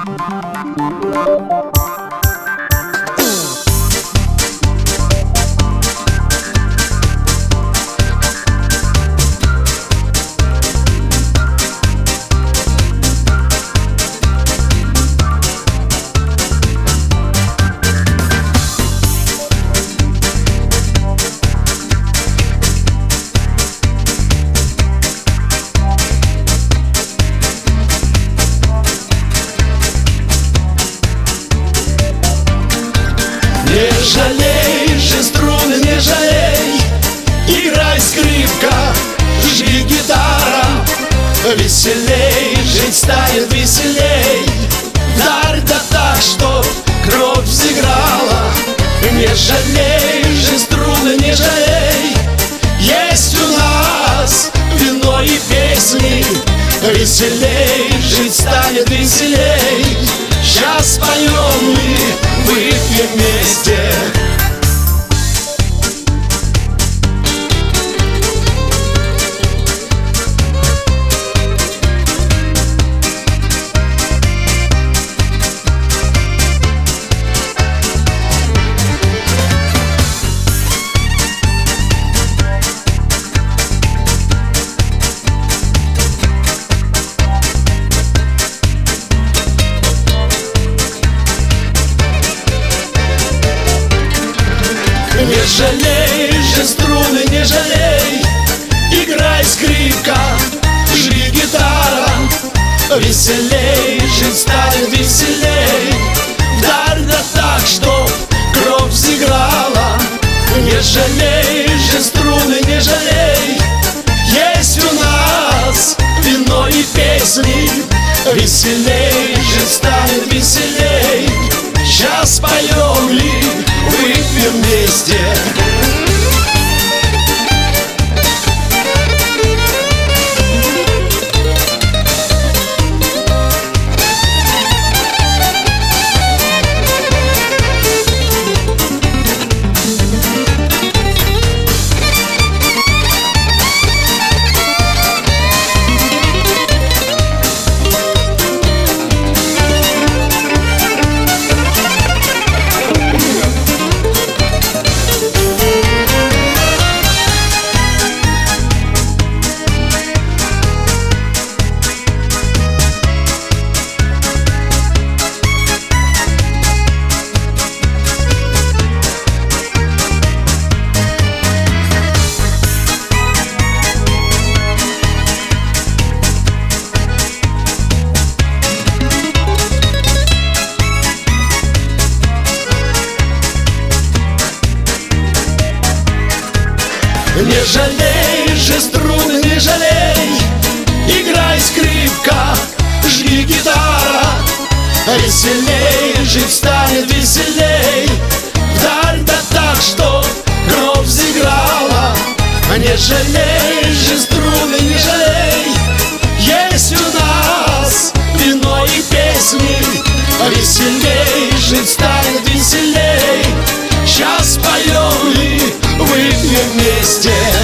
Не жалей же струны, не жалей, играй, скрипка, жги, гитара. Веселей жить станет, веселей, вдарь да так, чтоб кровь взыграла. Не жалей же струны, не жалей, есть у нас вино и песни. Веселей жить станет, веселей, сейчас поем мы, выпьем вместе. Не жалей же струны, не жалей, играй, скрипка, жги, гитара. Веселей жить станет, веселей, вдарь да так, чтоб кровь взыграла. Не жалей же струны, не жалей, есть у нас вино и песни. Веселей жить станет, веселей, сейчас поем ли, выпьем вместе. Не жалей же струны, не жалей, играй, скрипка, жги, гитара. Веселей жить станет, веселей, вдарь да так, чтоб кровь взыграла. Не жалей же струны, не жалей, есть у нас вино и песни. Веселей жить станет, веселей, сейчас поем ли, выпьем вместе.